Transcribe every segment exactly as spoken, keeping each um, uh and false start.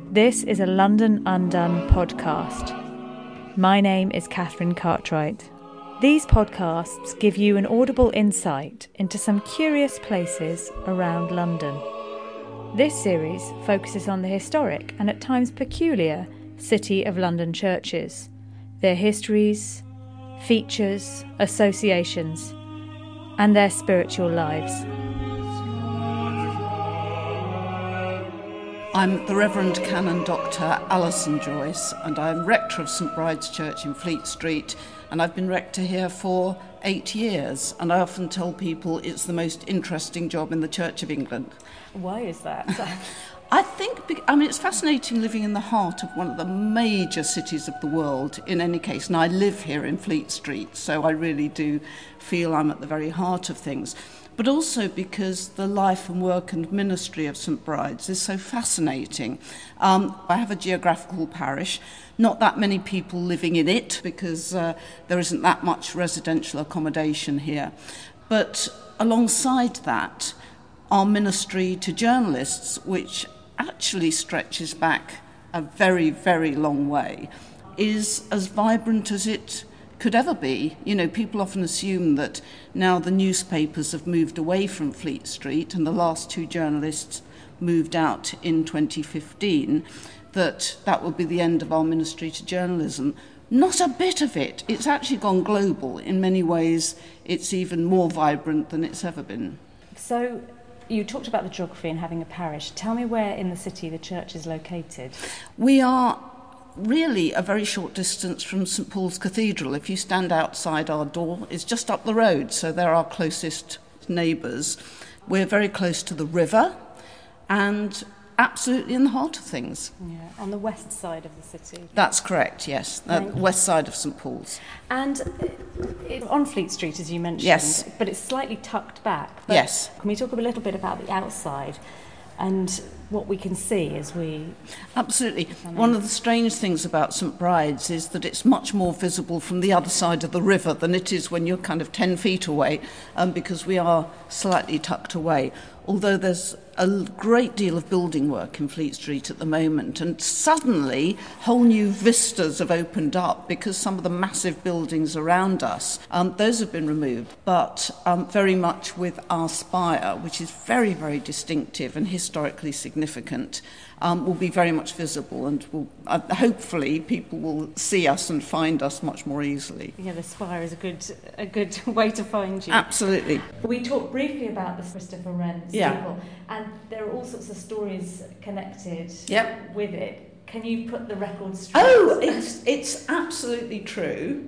This is a London Undone podcast. My name is Catherine Cartwright. These podcasts give you an audible insight into some curious places around London. This series focuses on the historic and at times peculiar City of London churches, their histories, features, associations, and their spiritual lives. I'm the Reverend Canon Doctor Alison Joyce, and I'm Rector of St Bride's Church in Fleet Street, and I've been Rector here for eight years, and I often tell people it's the most interesting job in the Church of England. Why is that? I think, I mean, it's fascinating living in the heart of one of the major cities of the world, in any case, and I live here in Fleet Street, so I really do feel I'm at the very heart of things. But also because the life and work and ministry of St Bride's is so fascinating. Um, I have a geographical parish, not that many people living in it because uh, there isn't that much residential accommodation here. But alongside that, our ministry to journalists, which actually stretches back a very, very long way, is as vibrant as it could ever be. You know, people often assume that now the newspapers have moved away from Fleet Street and the last two journalists moved out in twenty fifteen, that that will be the end of our ministry to journalism. Not a bit of it. It's actually gone global. In many ways, it's even more vibrant than it's ever been. So, you talked about the geography and having a parish. Tell me where in the city the church is located. We are really a very short distance from St Paul's Cathedral. If you stand outside our door, it's just up the road, so they're our closest neighbours. We're very close to the river and absolutely in the heart of things. Yeah, on the west side of the city. That's correct, yes, the uh, west side of St Paul's. And it's on Fleet Street, as you mentioned, yes, but it's slightly tucked back. But yes. Can we talk a little bit about the outside and what we can see as we... Absolutely. One of the strange things about St Bride's is that it's much more visible from the other side of the river than it is when you're kind of ten feet away, um, because we are slightly tucked away. Although there's a great deal of building work in Fleet Street at the moment, and suddenly whole new vistas have opened up because some of the massive buildings around us, um, those have been removed, but um, very much with our spire, which is very, very distinctive and historically significant, um, will be very much visible, and will, uh, hopefully people will see us and find us much more easily. Yeah, the spire is a good a good way to find you. Absolutely. We talked briefly about the Christopher Wren steeple, yeah. and there are all sorts of stories connected yep. with it. Can you put the record straight? Oh, it's it's absolutely true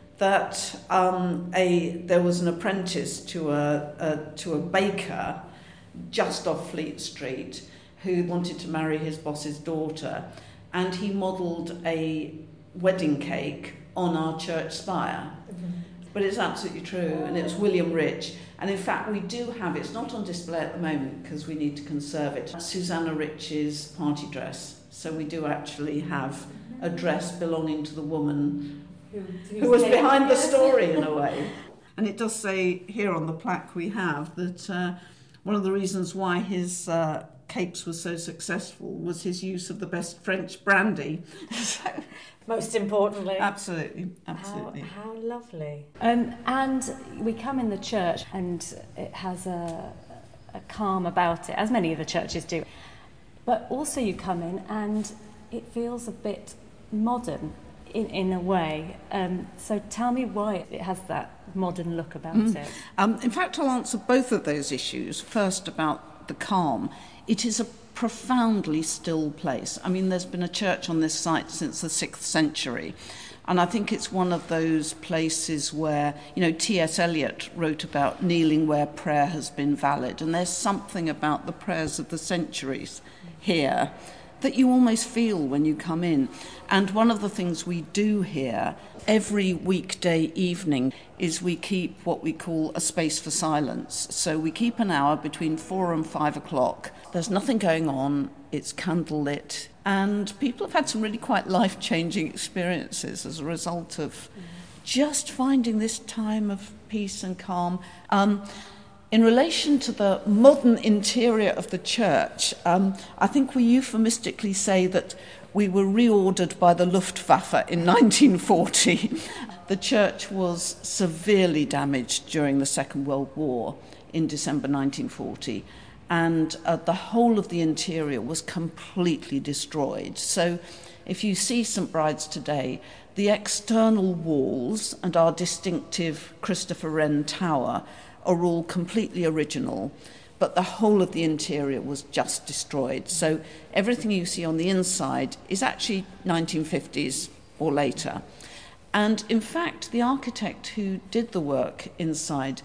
that um, a there was an apprentice to a, a to a baker just off Fleet Street who wanted to marry his boss's daughter, and he modelled a wedding cake on our church spire. Mm-hmm. But it's absolutely true, and it was William Rich. And in fact, we do have, it's not on display at the moment because we need to conserve it, Susanna Rich's party dress. So we do actually have a dress belonging to the woman who, who was behind the story in a way. And it does say here on the plaque we have that uh, one of the reasons why his uh, cakes were so successful was his use of the best French brandy. So, most importantly. Absolutely, absolutely. How, how lovely. Um, and we come in the church and it has a, a calm about it, as many of the churches do. But also you come in and it feels a bit modern in, in a way. Um, so tell me why it has that modern look about mm. it. Um, in fact, I'll answer both of those issues. First, about the calm. It is a profoundly still place. I mean, there's been a church on this site since the sixth century, and I think it's one of those places where, you know, T S Eliot wrote about kneeling where prayer has been valid, and there's something about the prayers of the centuries here that you almost feel when you come in. And one of the things we do here every weekday evening is we keep what we call a space for silence. So we keep an hour between four and five o'clock. There's nothing going on, it's candlelit, and people have had some really quite life-changing experiences as a result of just finding this time of peace and calm. Um, In relation to the modern interior of the church, um, I think we euphemistically say that we were reordered by the Luftwaffe in nineteen forty. The church was severely damaged during the Second World War in December nineteen forty, and uh, the whole of the interior was completely destroyed. So if you see Saint Bride's today, the external walls and our distinctive Christopher Wren Tower are all completely original, but the whole of the interior was just destroyed. So everything you see on the inside is actually nineteen fifties or later. And in fact, the architect who did the work inside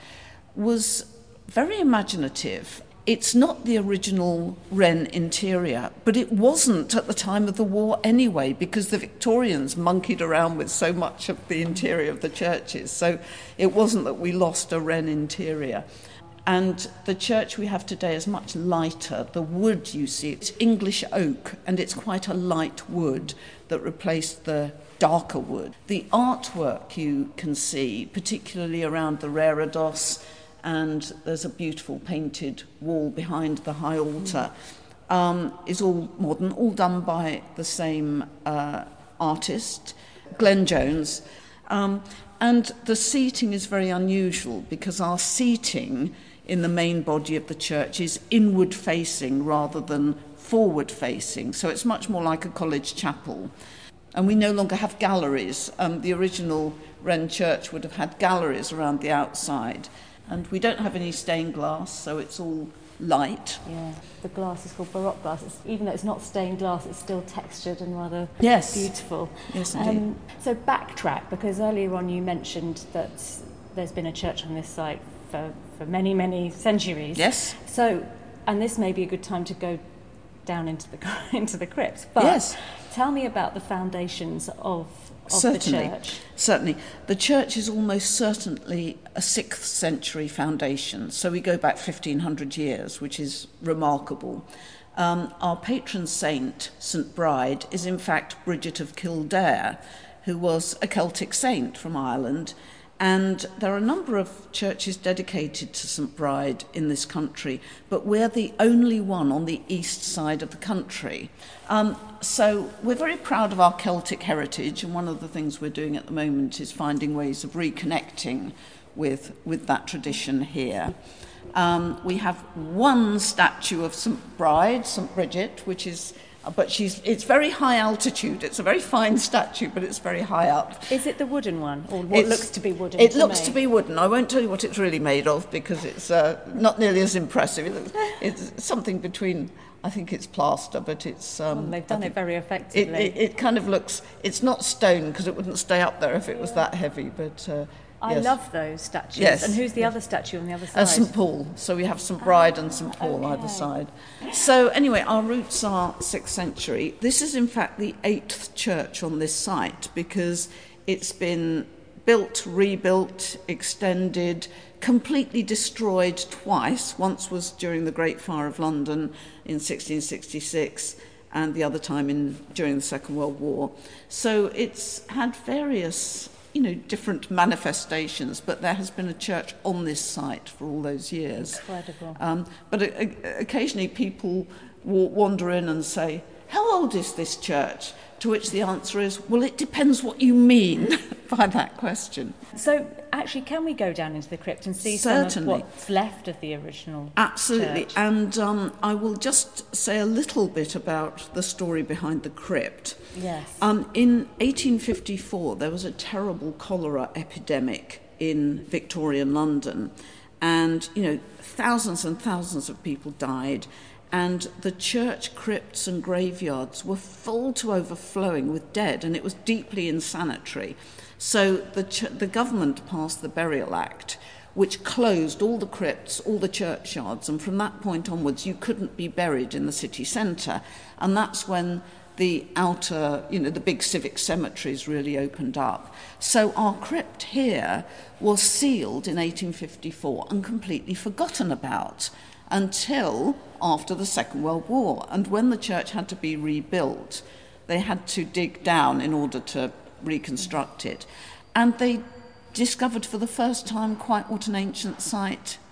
was very imaginative. It's not the original Wren interior, but it wasn't at the time of the war anyway, because the Victorians monkeyed around with so much of the interior of the churches. So it wasn't that we lost a Wren interior. And the church we have today is much lighter. The wood, you see, it's English oak, and it's quite a light wood that replaced the darker wood. The artwork you can see, particularly around the reredos, and there's a beautiful painted wall behind the high altar, um, is all modern, all done by the same uh, artist, Glenn Jones. Um, and the seating is very unusual because our seating in the main body of the church is inward facing rather than forward facing. So it's much more like a college chapel. And we no longer have galleries. Um, the original Wren Church would have had galleries around the outside. And we don't have any stained glass, so it's all light. Yeah, the glass is called Baroque glass. It's, even though it's not stained glass, it's still textured and rather yes. beautiful. Yes, indeed. Um, so backtrack, because earlier on you mentioned that there's been a church on this site for, for many, many centuries. Yes. So, and this may be a good time to go down into the into the crypt. But yes. Tell me about the foundations of Of certainly, the church. Certainly. The church is almost certainly a sixth century foundation, so we go back fifteen hundred years, which is remarkable. Um, our patron saint, Saint Bride, is in fact Bridget of Kildare, who was a Celtic saint from Ireland, and there are a number of churches dedicated to Saint Bride in this country, but we're the only one on the east side of the country. Um, so we're very proud of our Celtic heritage, and one of the things we're doing at the moment is finding ways of reconnecting with, with that tradition here. Um, we have one statue of Saint Bride, Saint Bridget, which is, but she's, it's very high altitude. It's a very fine statue, but it's very high up. Is it the wooden one, or what it's, looks to be wooden? It to looks me? to be wooden. I won't tell you what it's really made of because it's uh, not nearly as impressive. It's something between, I think it's plaster, but it's... Um, well, they've done it very effectively. It, it, it kind of looks... It's not stone because it wouldn't stay up there if it was that heavy, but... Uh, I yes. love those statues. Yes. And who's the yes. other statue on the other side? Uh, Saint Paul. So we have Saint Bride and Saint Paul okay. either side. So anyway, our roots are sixth century. This is in fact the eighth church on this site because it's been built, rebuilt, extended, completely destroyed twice. Once was during the Great Fire of London in sixteen sixty-six and the other time in during the Second World War. So it's had various... you know, different manifestations, but there has been a church on this site for all those years. Incredible. Um, but uh, occasionally people w- wander in and say, how old is this church? To which the answer is, well, it depends what you mean by that question. So, actually, can we go down into the crypt and see Certainly. some of what's left of the original Absolutely. church? And um, I will just say a little bit about the story behind the crypt. Yes. Um, in eighteen fifty-four, there was a terrible cholera epidemic in Victorian London. And, you know, thousands and thousands of people died. And the church crypts and graveyards were full to overflowing with dead, and it was deeply insanitary. So the ch- the government passed the Burial Act, which closed all the crypts, all the churchyards, and from that point onwards you couldn't be buried in the city centre. And that's when the outer, you know, the big civic cemeteries really opened up. So our crypt here was sealed in eighteen fifty-four and completely forgotten about until after the Second World War. And when the church had to be rebuilt, they had to dig down in order to reconstruct it. And they discovered for the first time quite what an ancient site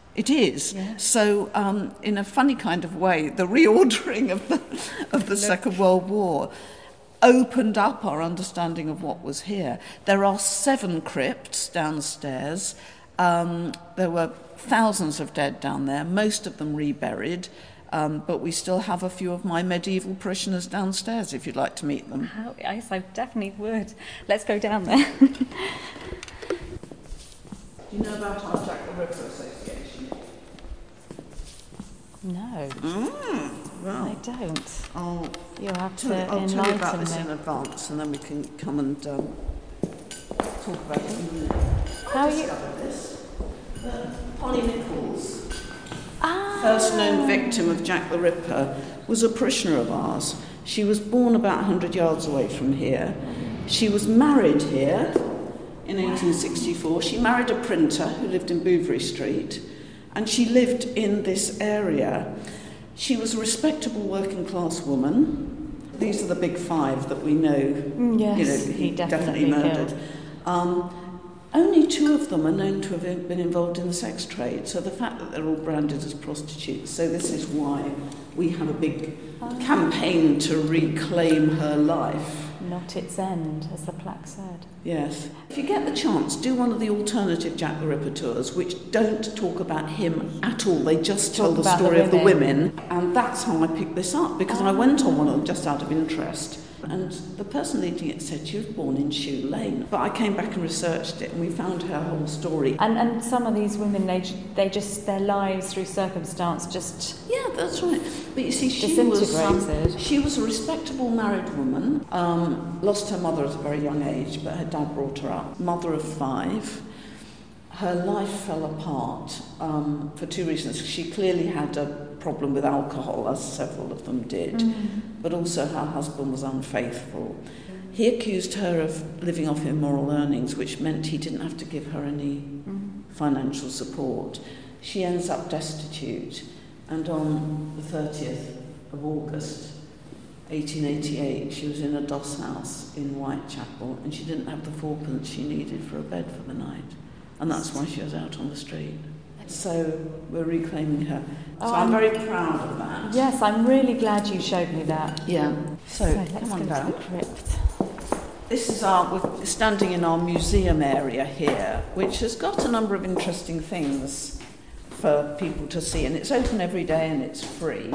It is. Yes. So, um, in a funny kind of way, the reordering of the of the Second World War opened up our understanding of what was here. There are seven crypts downstairs. Um, there were thousands of dead down there, most of them reburied, um, but we still have a few of my medieval parishioners downstairs if you'd like to meet them. How, yes, I definitely would. Let's go down there. Do you know about our Jack the Ripper Association? No, Mm, well, I don't. I'll, You'll have to tell, I'll enlighten tell you about this me. in advance, and then we can come and um, talk about it in a minute. How I are you? discovered this. Uh, Polly Nichols, Ah. first known victim of Jack the Ripper, was a parishioner of ours. She was born about one hundred yards away from here. She was married here in eighteen sixty-four. She married a printer who lived in Bouverie Street, and she lived in this area. She was a respectable working class woman. These are the big five that we know. Yes, you know, he definitely murdered. killed. Um, only two of them are known to have been involved in the sex trade, so the fact that they're all branded as prostitutes, so this is why we have a big campaign to reclaim her life. Not its end, as the plaque said. Yes. If you get the chance, do one of the alternative Jack the Ripper tours, which don't talk about him at all. They just tell Talk the about story the of the women. women. And that's how I picked this up, because I went on one of them just out of interest. And the person leading it said she was born in Shoe Lane. But I came back and researched it, and we found her whole story. And and some of these women, they they just, their lives through circumstance just... Yeah, that's right. But you see, she was, um, Disintegrated. she was a respectable married woman, um, lost her mother at a very young age, but her dad brought her up. Mother of five. Her life fell apart um, for two reasons. She clearly had a problem with alcohol, as several of them did, mm. but also her husband was unfaithful. He accused her of living off immoral earnings, which meant he didn't have to give her any mm. financial support. She ends up destitute, and on the thirtieth of August eighteen eighty-eight, she was in a doss house in Whitechapel, and she didn't have the fourpence she needed for a bed for the night, and that's why she was out on the street. So we're reclaiming her. So oh, I'm very proud of that. Yes, I'm really glad you showed me that. Yeah. So, so let's come on go down. to the crypt. This is our, we're standing in our museum area here, which has got a number of interesting things for people to see, and it's open every day and it's free.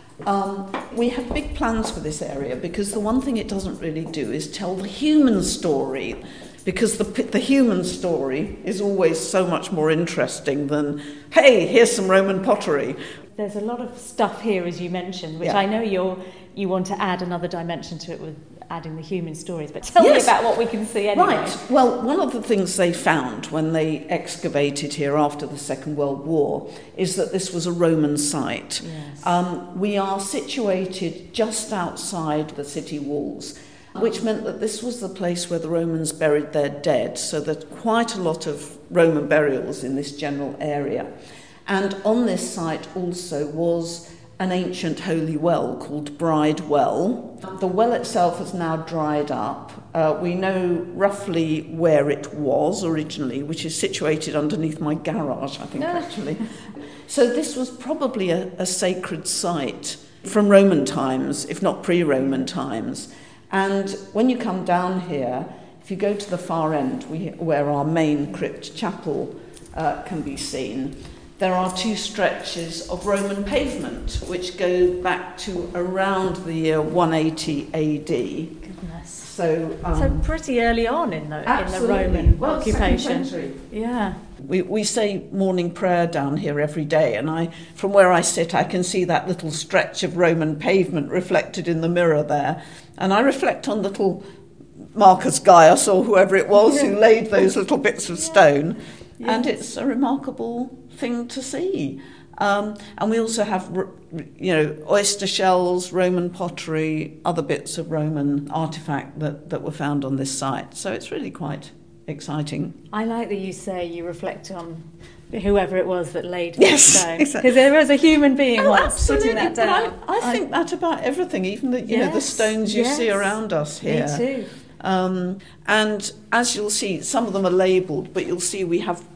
Um, we have big plans for this area, because the one thing it doesn't really do is tell the human story, because the the human story is always so much more interesting than, hey, here's some Roman pottery. There's a lot of stuff here, as you mentioned, which yeah. I know you're you want to add another dimension to it with adding the human stories, but tell yes. me about what we can see anyway. Right. Well, one of the things they found when they excavated here after the Second World War is that this was a Roman site. Yes. Um, we are situated just outside the city walls, which meant that this was the place where the Romans buried their dead, so there's quite a lot of Roman burials in this general area. And on this site also was an ancient holy well called Bride Well. The well itself has now dried up. Uh, we know roughly where it was originally, which is situated underneath my garage, I think, actually. So this was probably a, a sacred site from Roman times, if not pre-Roman times. And when you come down here, if you go to the far end, we, where our main crypt chapel uh, can be seen, there are two stretches of Roman pavement which go back to around the year one eighty A D. Goodness. So, um, so pretty early on in the absolutely. in the Roman well, occupation. second century. Yeah. We we say morning prayer down here every day, and I, from where I sit, I can see that little stretch of Roman pavement reflected in the mirror there, and I reflect on little Marcus Gaius or whoever it was who laid those little bits of stone, yes. and it's a remarkable thing to see. Um, and we also have, you know, oyster shells, Roman pottery, other bits of Roman artefact that, that were found on this site. So it's really quite exciting. I like that you say you reflect on whoever it was that laid yes, that stone. Exactly. Because there was a human being oh, once absolutely. putting that down. But I, I think I, that about everything, even the, you yes, know, the stones you yes. see around us here. Me too. Um, and as you'll see, some of them are labelled, but you'll see we have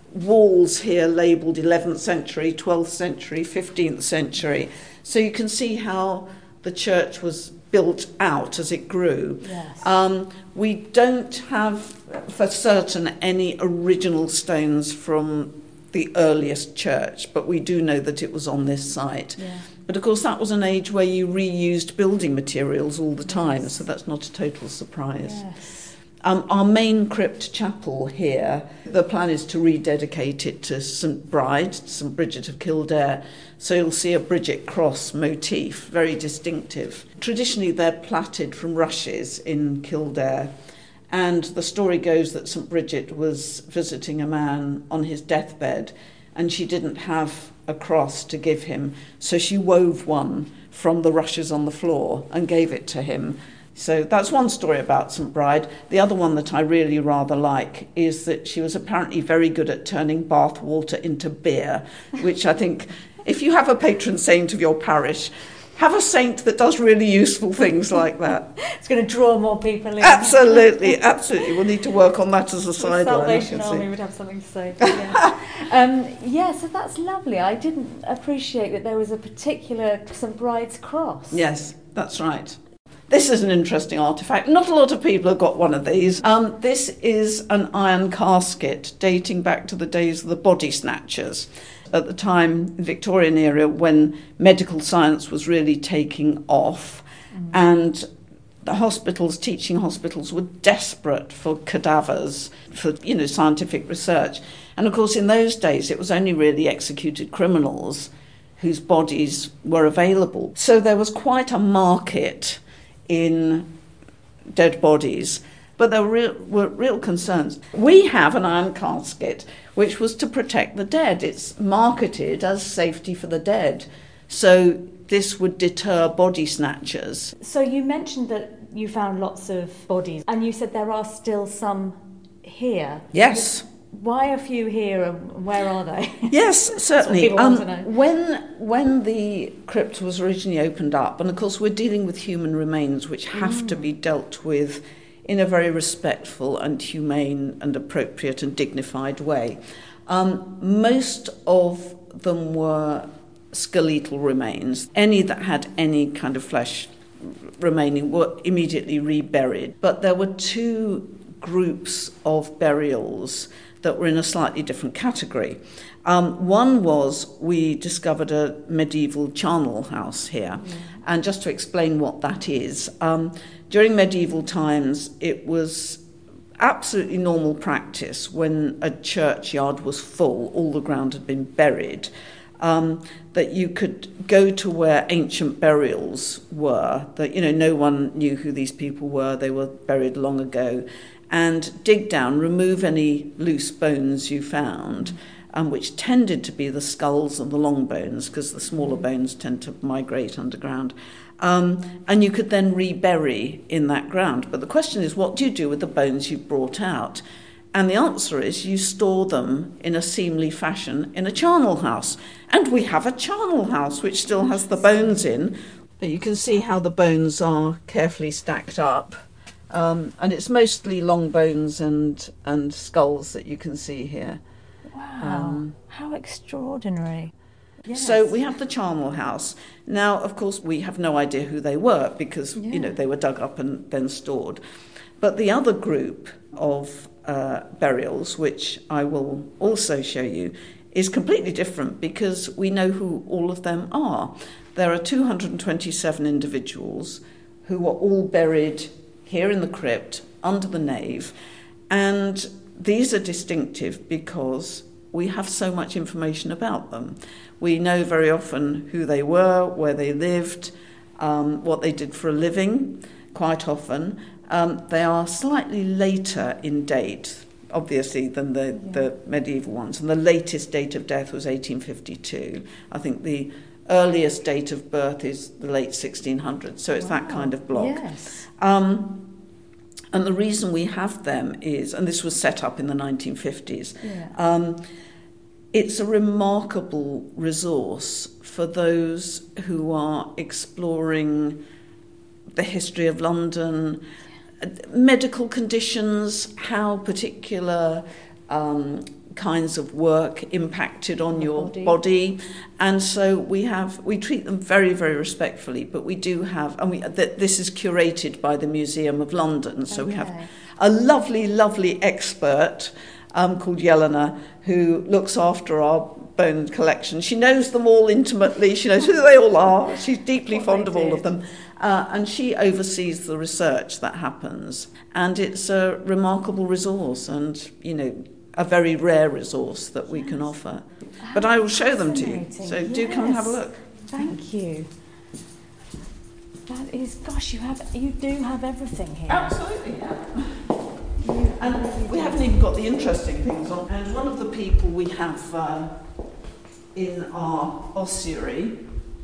walls here labelled eleventh century, twelfth century, fifteenth century. So you can see how the church was built out as it grew. Yes. Um, we don't have for certain any original stones from the earliest church, but we do know that it was on this site. Yeah. But of course that was an age where you reused building materials all the time, yes. So that's not a total surprise. Yes. Um, our main crypt chapel here, the plan is to rededicate it to St Bride, St Bridget of Kildare, so you'll see a Bridget cross motif, very distinctive. Traditionally they're plaited from rushes in Kildare, and the story goes that St Bridget was visiting a man on his deathbed and she didn't have a cross to give him, so she wove one from the rushes on the floor and gave it to him. So that's one story about St Bride. The other one that I really rather like is that she was apparently very good at turning bath water into beer, which I think, if you have a patron saint of your parish, have a saint that does really useful things like that. It's going to draw more people in. Absolutely, absolutely. We'll need to work on that as a The sideline. Salvation Army would have something to say. Yeah. um, yeah, so that's lovely. I didn't appreciate that there was a particular St Bride's cross. Yes, that's right. This is an interesting artefact. Not a lot of people have got one of these. Um, this is an iron casket dating back to the days of the body snatchers. At the time, Victorian era, when medical science was really taking off, mm. and the hospitals, teaching hospitals, were desperate for cadavers, for, you know, scientific research. And of course, in those days, it was only really executed criminals whose bodies were available. So there was quite a market in dead bodies, but there were real, were real concerns. We have an iron casket which was to protect the dead. It's marketed as safety for the dead, so this would deter body snatchers. So you mentioned that you found lots of bodies, and you said there are still some here. Yes. Why a few here, and where are they? Yes, certainly. Um, when when the crypt was originally opened up, and of course we're dealing with human remains which have mm. to be dealt with in a very respectful and humane and appropriate and dignified way. Um, most of them were skeletal remains. Any that had any kind of flesh remaining were immediately reburied. But there were two groups of burials that were in a slightly different category. Um, one was, we discovered a medieval charnel house here. Mm. And just to explain what that is, um, during medieval times, it was absolutely normal practice when a churchyard was full, all the ground had been buried, um, that you could go to where ancient burials were, that, you know, no one knew who these people were, they were buried long ago, and dig down, remove any loose bones you found, um, which tended to be the skulls and the long bones, because the smaller bones tend to migrate underground. Um, and you could then rebury in that ground. But the question is, what do you do with the bones you've brought out? And the answer is, you store them in a seemly fashion in a charnel house. And we have a charnel house which still has the bones in. But you can see how the bones are carefully stacked up. Um, and it's mostly long bones and, and skulls that you can see here. Wow, um, how extraordinary. Yes. So we have the charnel house. Now, of course, we have no idea who they were because, yeah. you know, they were dug up and then stored. But the other group of uh, burials, which I will also show you, is completely different because we know who all of them are. There are two hundred twenty-seven individuals who were all buried here in the crypt, under the nave, and these are distinctive because we have so much information about them. We know very often who they were, where they lived, um, what they did for a living, quite often. Um, they are slightly later in date, obviously, than the, yeah. the medieval ones, and the latest date of death was eighteen fifty-two. I think the earliest date of birth is the late sixteen hundreds, so it's wow. that kind of block. Yes. Um, and the reason we have them is, and this was set up in the nineteen fifties, yeah. um, it's a remarkable resource for those who are exploring the history of London, medical conditions, how particular um, kinds of work impacted on your body. body, and so we have we treat them very, very respectfully. But we do have, and we th- this is curated by the Museum of London, so Okay. we have a lovely, lovely expert um, called Jelena who looks after our bone collection. She knows them all intimately. She knows who they all are. She's deeply What fond they of all did. of them. Uh, and she oversees the research that happens. And it's a remarkable resource and, you know, a very rare resource that we can offer. But I will show them to you. So Fascinating. do come and have a Yes. look. Thank you. That is, gosh, you have, you do have everything here. Absolutely, yeah. You And really we do. haven't even got the interesting things on. And one of the people we have uh, in our ossuary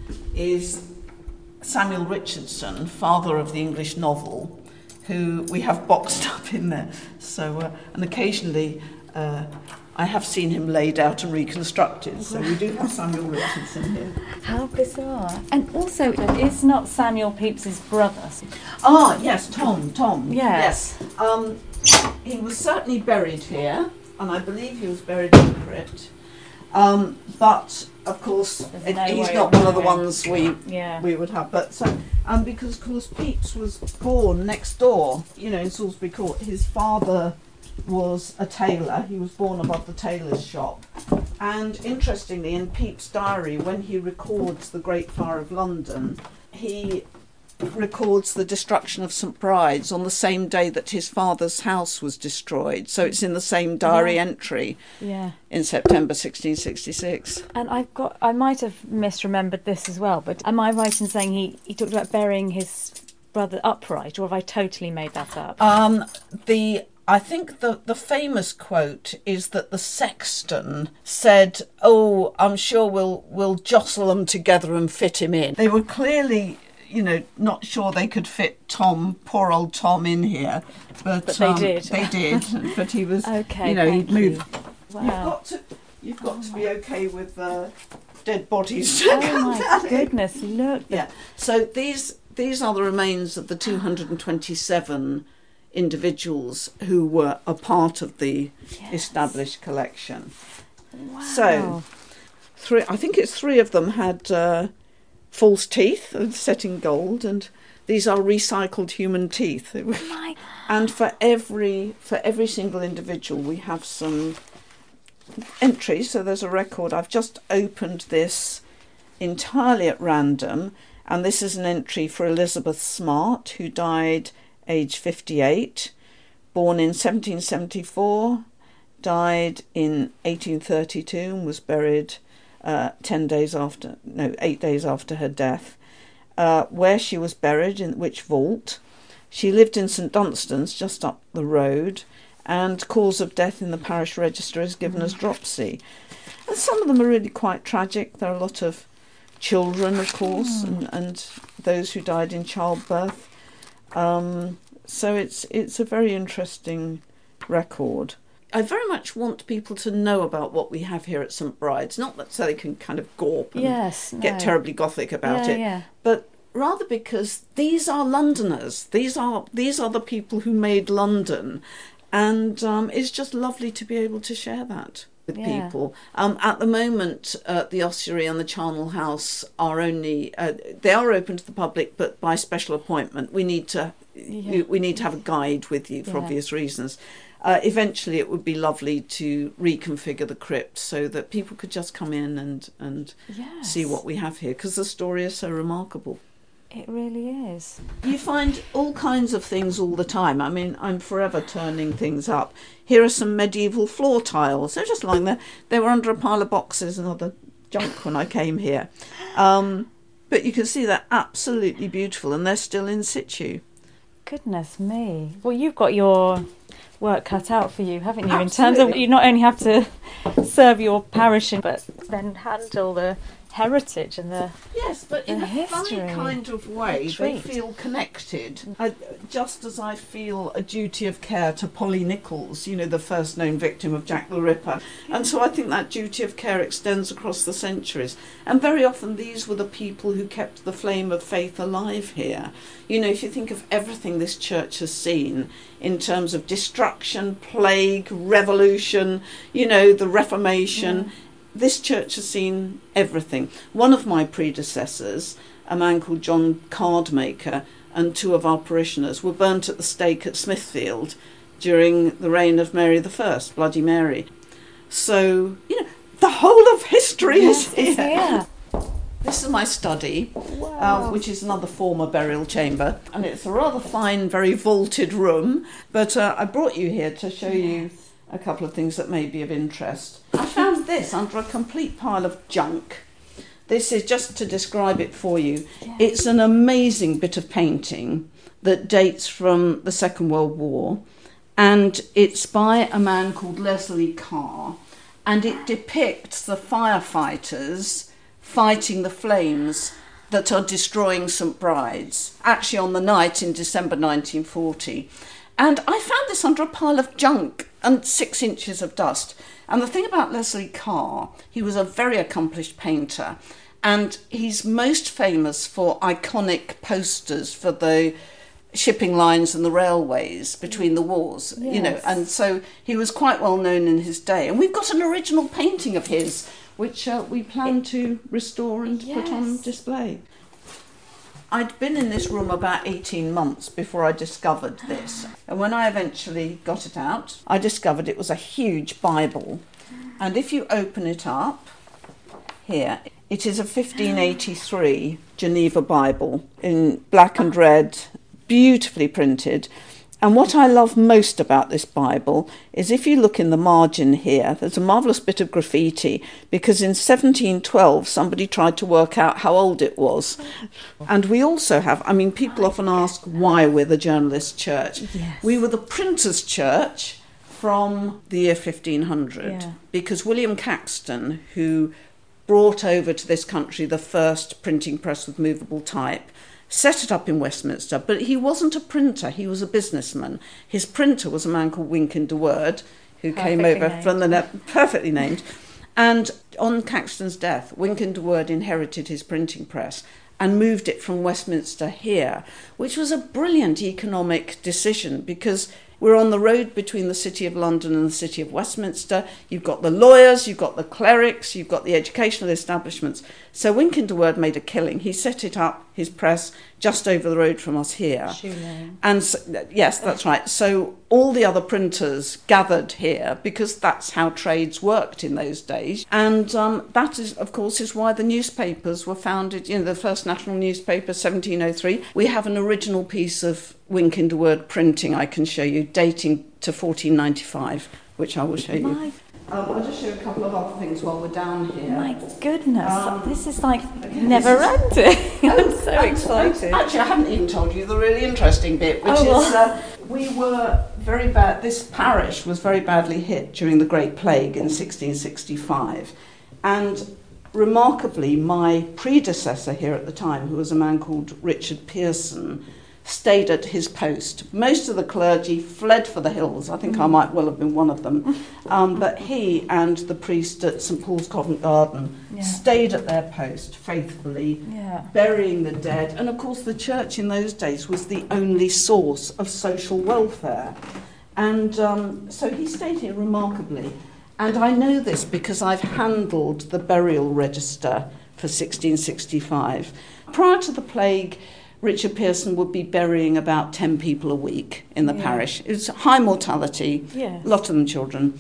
is Samuel Richardson, father of the English novel, who we have boxed up in there. So, uh, and occasionally uh, I have seen him laid out and reconstructed. So we do have Samuel Richardson here. How bizarre. And also, it's not Samuel Pepys's brother. Ah, yes, Tom, Tom. Yes. Yes. Um, he was certainly buried here, and I believe he was buried in the crypt. Um, but, of course, There's it, no he's way not of one of the knowing. ones we Yeah. we would have. But so, um, because, of course, Pepys was born next door, you know, in Salisbury Court. His father was a tailor. He was born above the tailor's shop. And interestingly, in Pepys' diary, when he records the Great Fire of London, he records the destruction of St Bride's on the same day that his father's house was destroyed. So it's in the same diary Yeah. entry Yeah. in September sixteen sixty-six. And I've got, I might have misremembered this as well, but am I right in saying he, he talked about burying his brother upright, or have I totally made that up? Um, the I think the, the famous quote is that the sexton said, "Oh, I'm sure we'll we'll jostle them together and fit him in." They were clearly, you know, not sure they could fit Tom, poor old Tom, in here, but, But they um, did. They did, but he was, Okay, you know, thank he'd moved. you. You've Wow. got to, you've got to be okay with uh, dead bodies. Oh my goodness, look. Yeah. So these these are the remains of the two hundred twenty-seven individuals who were a part of the Yes. established collection. Wow. So three, I think it's three of them had uh, false teeth set in gold, and these are recycled human teeth. My, And for every for every single individual, we have some entries. So there's a record. I've just opened this entirely at random, and this is an entry for Elizabeth Smart, who died age fifty-eight, born in seventeen seventy-four, died in eighteen thirty-two, and was buried uh, ten days after, no, eight days after her death. Uh, where she was buried, in which vault. She lived in St Dunstan's, just up the road, and cause of death in the parish register is given as dropsy. And some of them are really quite tragic. There are a lot of children, of course, and, and those who died in childbirth. Um, so it's it's a very interesting record. I very much want people to know about what we have here at St Bride's, not that so they can kind of gawp and yes. get no. terribly gothic about yeah, it, Yeah. but rather because these are Londoners. These are these are the people who made London, and um, it's just lovely to be able to share that with Yeah. people. Um, at the moment, uh, the ossuary and the charnel house are only uh, they are open to the public, but by special appointment. We need to Yeah. we, we need to have a guide with you for Yeah. obvious reasons. Uh, eventually, it would be lovely to reconfigure the crypt so that people could just come in and and Yes. see what we have here, because the story is so remarkable. It really is. You find all kinds of things all the time. I mean, I'm forever turning things up. Here are some medieval floor tiles. They're just lying there. They were under a pile of boxes and other junk when I came here. Um, but you can see they're absolutely beautiful, and they're still in situ. Goodness me. Well, you've got your work cut out for you, haven't you? In terms of Absolutely. you not only have to serve your parish, but then handle the heritage and the yes, but the in a history. funny kind of way, they Treat. feel connected. I, just as I feel a duty of care to Polly Nichols, you know, the first known victim of Jack the Ripper. And so I think that duty of care extends across the centuries. And very often these were the people who kept the flame of faith alive here. You know, if you think of everything this church has seen in terms of destruction, plague, revolution, you know, the Reformation, yeah. This church has seen everything. One of my predecessors, a man called John Cardmaker, and two of our parishioners were burnt at the stake at Smithfield during the reign of Mary the First, Bloody Mary. So, you know, the whole of history yes, is here. Is here. This is my study, wow. uh, which is another former burial chamber. And it's a rather fine, very vaulted room. But uh, I brought you here to show yes. you a couple of things that may be of interest. I found this under a complete pile of junk. This is just to describe it for you. Yes. It's an amazing bit of painting that dates from the Second World War. And it's by a man called Leslie Carr. And it depicts the firefighters fighting the flames that are destroying St Bride's, actually on the night in December nineteen forty. And I found this under a pile of junk and six inches of dust. And the thing about Leslie Carr, he was a very accomplished painter, and he's most famous for iconic posters for the shipping lines and the railways between the wars, yes. you know, and so he was quite well known in his day. And we've got an original painting of his, which uh, we plan to restore and yes. put on display. I'd been in this room about eighteen months before I discovered this. And when I eventually got it out, I discovered it was a huge Bible. And if you open it up, here, it is a fifteen eighty-three Geneva Bible in black and red, beautifully printed. And what I love most about this Bible is if you look in the margin here, there's a marvellous bit of graffiti, because in seventeen twelve somebody tried to work out how old it was. And we also have, I mean, people often ask why we're the journalist church. Yes. We were the printers' church from the year fifteen hundred, yeah. because William Caxton, who brought over to this country the first printing press with movable type, set it up in Westminster, but he wasn't a printer, he was a businessman. His printer was a man called Wynkyn de Worde, who perfectly came over named. from the... Ne- perfectly named. And on Caxton's death, Wynkyn de Worde inherited his printing press and moved it from Westminster here, which was a brilliant economic decision, because we're on the road between the City of London and the City of Westminster. You've got the lawyers, you've got the clerics, you've got the educational establishments. So Wynkyn de Worde made a killing. He set it up, his press, just over the road from us here. Shoe Lane. And so, yes, that's right. So all the other printers gathered here because that's how trades worked in those days. And um, that is, of course, is why the newspapers were founded. You know, the first national newspaper, seventeen oh three. We have an original piece of Wynkyn de Worde printing I can show you, dating to fourteen ninety-five, which I will show you. My Um, I'll just show you a couple of other things while we're down here. My goodness, um, this is like okay, never is, ending. I'm so and, excited. And actually, I haven't even told you the really interesting bit, which oh, is uh, we were very bad, this parish was very badly hit during the Great Plague in sixteen sixty-five. And remarkably, my predecessor here at the time, who was a man called Richard Pearson, stayed at his post. Most of the clergy fled for the hills. I think mm. I might well have been one of them. Um, but he and the priest at St Paul's Covent Garden yeah. stayed at their post faithfully, yeah. burying the dead. And of course the church in those days was the only source of social welfare. And um, so he stayed here remarkably. And I know this because I've handled the burial register for sixteen sixty-five. Prior to the plague, Richard Pearson would be burying about ten people a week in the yeah. parish. It's high mortality, yes. a lot of them children.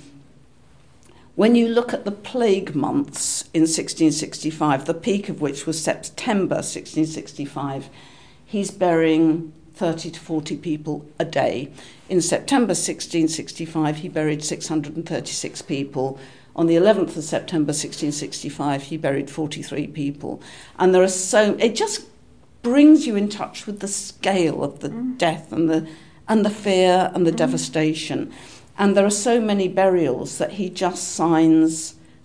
When you look at the plague months in sixteen sixty-five, the peak of which was September sixteen sixty-five, he's burying thirty to forty people a day. In September sixteen sixty-five, he buried six hundred thirty-six people. On the eleventh of September sixteen sixty-five, he buried forty-three people. And there are so... It just brings you in touch with the scale of the mm. death and the and the fear and the mm. devastation. And there are so many burials that he just signs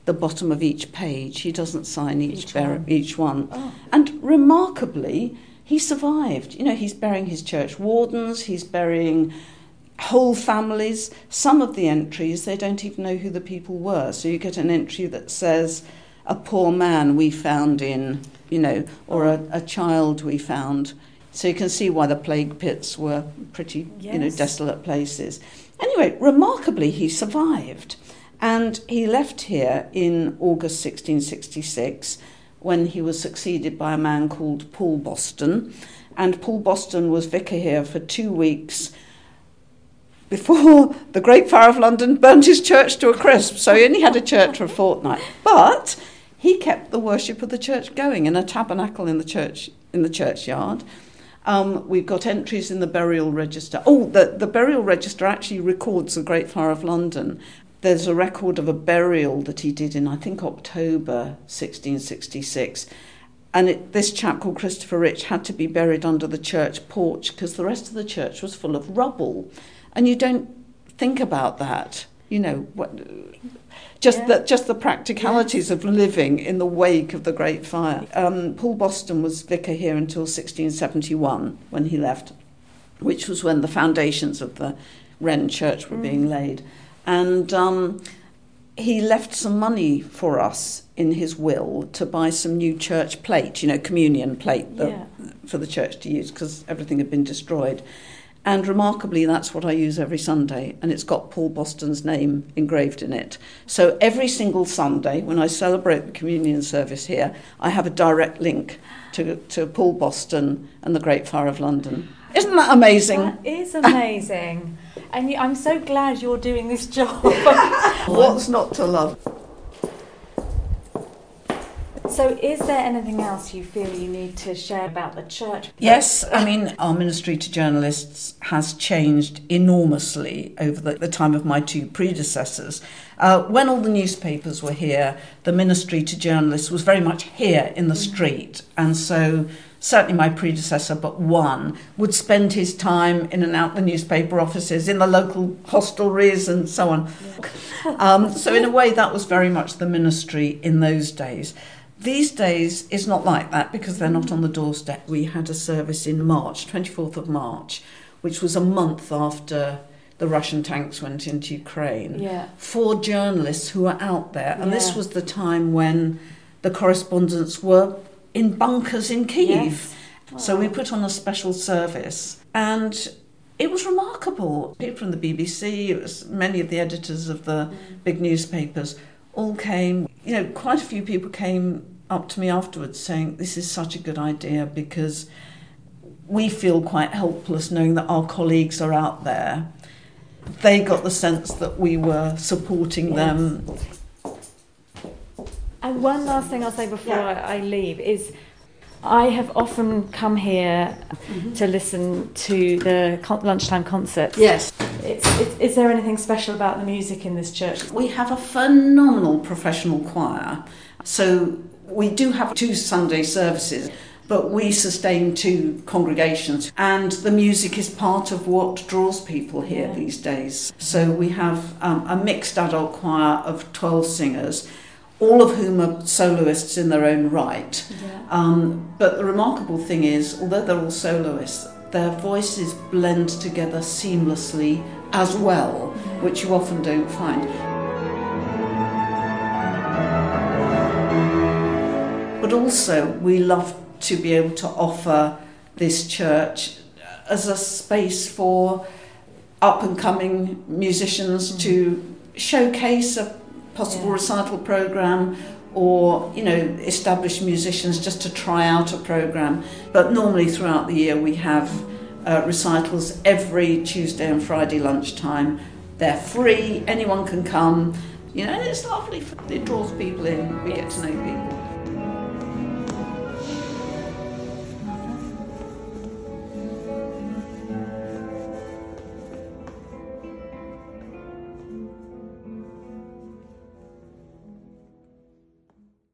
the bottom of each page. He doesn't sign each Each bar- one. each one. Oh. And remarkably, he survived. You know, he's burying his church wardens, he's burying whole families. Some of the entries, they don't even know who the people were. So you get an entry that says, a poor man we found in, you know, or a, a child we found. So you can see why the plague pits were pretty, Yes. you know, desolate places. Anyway, remarkably, he survived. And he left here in August sixteen sixty-six, when he was succeeded by a man called Paul Boston. And Paul Boston was vicar here for two weeks before the Great Fire of London burnt his church to a crisp. So he only had a church for a fortnight. But he kept the worship of the church going in a tabernacle in the church in the churchyard. Um, we've got entries in the burial register. Oh, the, the burial register actually records the Great Fire of London. There's a record of a burial that he did in, I think, October sixteen sixty-six. And it, this chap called Christopher Rich had to be buried under the church porch because the rest of the church was full of rubble. And you don't think about that, you know, what, just, Yeah. the, just the practicalities of living in the wake of the Great Fire. Um, Paul Boston was vicar here until sixteen seventy-one when he left, which was when the foundations of the Wren Church were mm. being laid. And um, he left some money for us in his will to buy some new church plate, you know, communion plate that, Yeah. for the church to use because everything had been destroyed. And remarkably, that's what I use every Sunday, and it's got Paul Boston's name engraved in it. So every single Sunday, when I celebrate the communion service here, I have a direct link to, to Paul Boston and the Great Fire of London. Isn't that amazing? That is amazing. And you, I'm so glad you're doing this job. What's not to love? So is there anything else you feel you need to share about the church? Yes, I mean, our ministry to journalists has changed enormously over the, the time of my two predecessors. Uh, when all the newspapers were here, the ministry to journalists was very much here in the street. And so certainly my predecessor, but one, would spend his time in and out the newspaper offices, in the local hostelries and so on. Yeah. Um, so in a way, that was very much the ministry in those days. These days, it's not like that because they're not on the doorstep. We had a service in March, twenty-fourth of March, which was a month after the Russian tanks went into Ukraine, yeah. for journalists who were out there. And yeah. this was the time when the correspondents were in bunkers in Kyiv. Yes. Wow. So we put on a special service. And it was remarkable. People from the B B C, it was many of the editors of the mm. big newspapers all came. You know, quite a few people came up to me afterwards saying, this is such a good idea because we feel quite helpless knowing that our colleagues are out there. They got the sense that we were supporting yes. them. And one last thing I'll say before yeah. I, I leave is I have often come here mm-hmm. to listen to the con- lunchtime concerts. Yes. It's, it's, is there anything special about the music in this church? We have a phenomenal professional choir. So we do have two Sunday services, but we sustain two congregations. And the music is part of what draws people here yeah. these days. So we have um, a mixed adult choir of twelve singers, all of whom are soloists in their own right. Yeah. Um, but the remarkable thing is, although they're all soloists, their voices blend together seamlessly as well, yeah. which you often don't find. But also, we love to be able to offer this church as a space for up-and-coming musicians mm-hmm. to showcase a possible yeah. recital programme, or, you know, established musicians just to try out a programme. But normally throughout the year we have uh, recitals every Tuesday and Friday lunchtime. They're free, anyone can come, you know, and it's lovely. It draws people in, we get to know people.